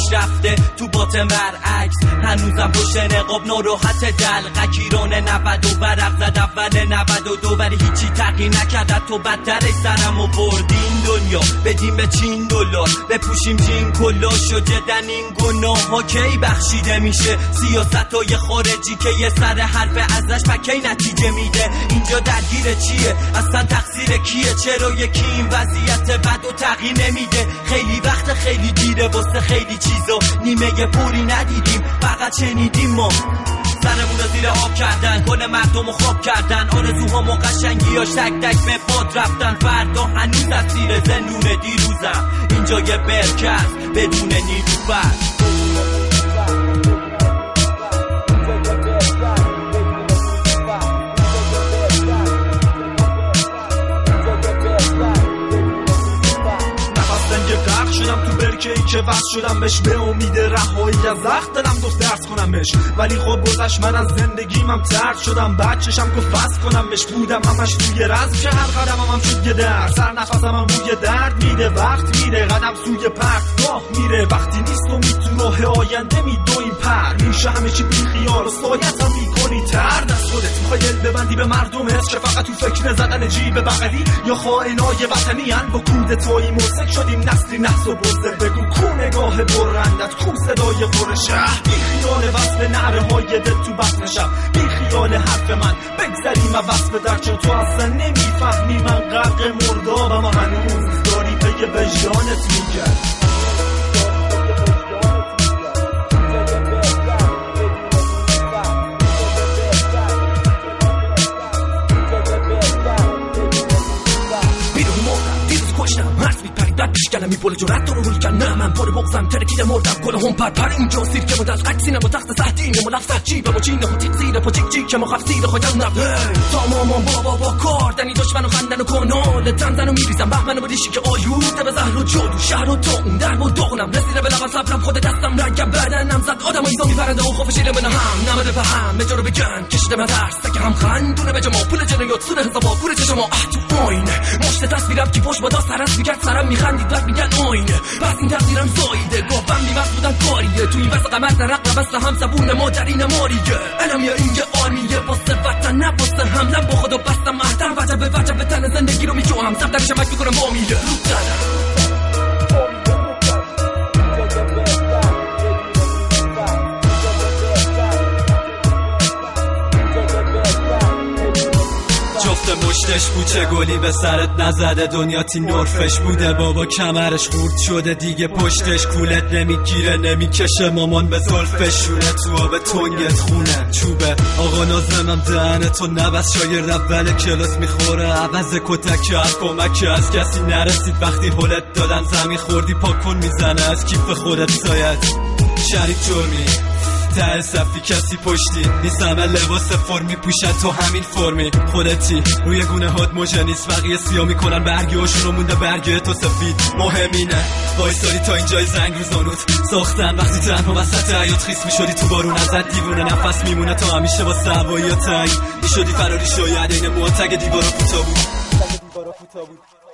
رفته تو بات برعکس، هنوزم پشت نقاب ناراحت دلقکیران 90 و ورق زد اول 92 ولی هیچی تغییر نکرد تو بدترش سرم و بردین دنیا بدیم به $10 بپوشیم جین کلاش و جدن این گناه ها کی بخشیده میشه؟ سیاستای خارجی که یه سر حرف ازش پکی نتیجه میده. اینجا درگیر چیه؟ اصلا تقصیر کیه؟ چرا یکی این وضعیت بد و تغییر نمیده؟ خیلی وقت خیلی دیره واسه خیلی چیزا، نیمه پوری ندیدیم فقط شنیدیم ما. سرمون رو زیر آب کردن، کل مردم رو خواب کردن، آرزوهام و قشنگیاش تک تک به باد رفتن. فردا هنوز از زیر زندون دیروزم، اینجا یه برکت بدون نیلوفر. شدم تو برکه‌ای که وصل شدم بهش به امید رهایی از وقت دلم گفت درس کنمش، ولی خب گذشت من از زندگیمم طرد شدم. بعد چشم گفت فصل کنمش، بودم همش توی رزم که هر قدمم هم شد یه درد، سر نفسم هم روی درد میده. وقت میره قدم سوی پرتگاه میره، وقتی نیست و تو راه آینده میدویم پر میشه همه چی بی خیال و سایت هم میکنی ترد از خودت. میخوای دل ببندی به مردمت که فقط تو فکر زدن جیب بغلی، یا خائنای وطنی ان با کودتایی مرسک شدیم نسلی نحس و بزده. بگو کو نگاه برندت، کو صدای پر شهر، بی خیال وصل نعره های دل تو بطن شب، بی خیال حرف من بگذریم وصف در چون تو اصلا نمیفهمی من غرق مردابم و هنوز داری پی وجدانت میگرد. پیشگلم میبوله جرأت رو روی کن، نه من پر بغزم ترکیده مردم کل هم پر اینجا سیر که مدست قدسینم و تخت سهدینم و لفظت جیبم و چینم و تیق زیره پا جیک جیکم و خفت زیر خواهیم نبه تمامان با کار دنی دشمن و خندن و کنال تنزن و میریزم بهمن و ریشی که آیوده به زهر و جادو شهر و تون در و داغنم رسیده به لبن صبرم خود دستم رنگم بدنم زد آدم و ایزا میپرنده و خوف شیره من هم نمده به هم مجارو بگن کشیده من درس تک هم خندونه به جما پول جنایات سونه حسابا پول چشما تو آینه مشت تصویرم کی پشت بادا سرس میگرد سرم میخندید بعد میگن آینه بس این تقدیرم زایده گفتم بیمست بودن کاریه تو این وسط قمر نرق بسته هم زبون مادرین ماریه علم یا این که آنیه واسه وطن نه واسه حملم با خدا بستم مهتر وجه به تن زندگی رو میجوهم زبدرش مک میکنم با میره مشتش بود چه گلی به سرت نزده دنیاتی نرفش بوده بابا کمرش خورد شده دیگه پشتش کولت نمیگیره نمیکشه مامان به زلفش شونه تو آب تنگت خونه چوبه آقا نازمم دهنتو نبست شاگرد اول کلاس میخوره عوض کتک از کمک از کسی نرسید وقتی هلت دادن زمین خوردی پاکن میزنه از کیف خودت سایت شریک جرمی ته صفی کسی پشتی نیست همه لباس فرمی پوشن تو همین فرمی خودتی روی گونه هات موجه نیست بقیه سیاه میکنن برگی هاشون رو مونده برگه تو سفید مهمینه وایساری تا اینجای زنگ روزانوت ساختن وقتی تنها وسط حیات خیس میشدی تو بارون ازت دیوونه نفس میمونه تا همیشه با هوایی تنگ میشدی فراری شاید این معتق دیوارا فوتا بود